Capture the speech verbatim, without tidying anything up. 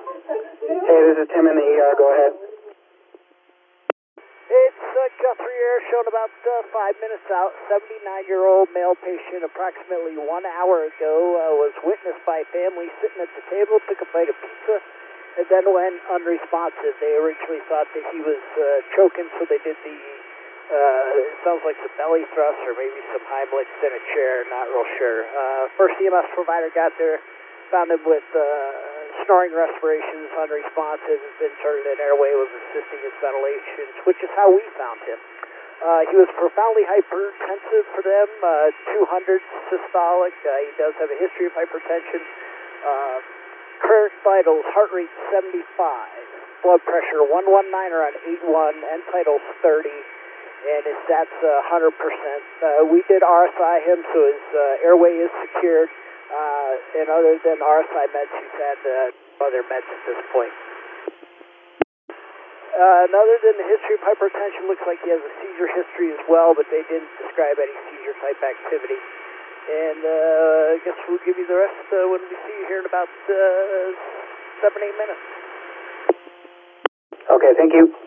Hey, this is Tim in the E R. Go ahead. It's uh, Guthrie Air, shown about uh, five minutes out. seventy-nine-year-old male patient, approximately one hour ago, uh, was witnessed by a family sitting at the table, took a bite of pizza, and then went unresponsive. They originally thought that he was uh, choking, so they did the, uh, it sounds like some belly thrust or maybe some Heimlichs in a chair, not real sure. Uh, first E M S provider got there, found him with uh, snoring respirations, unresponsive, inserted an airway, was assisting his ventilation, which is how we found him. Uh, he was profoundly hypertensive for them, uh, two hundred systolic. Uh, he does have a history of hypertension. Uh, current vitals, heart rate seventy-five, blood pressure one nineteen around eighty-one, end vitals thirty, and his stats uh, one hundred percent. Uh, we did R S I him, so his uh, airway is secured. Uh, and other than R S I meds, he's had uh, other meds at this point. Uh, and other than the history of hypertension, looks like he has a seizure history as well, but they didn't describe any seizure-type activity. And uh, I guess we'll give you the rest uh, when we see you here in about uh, seven, eight minutes. Okay, thank you.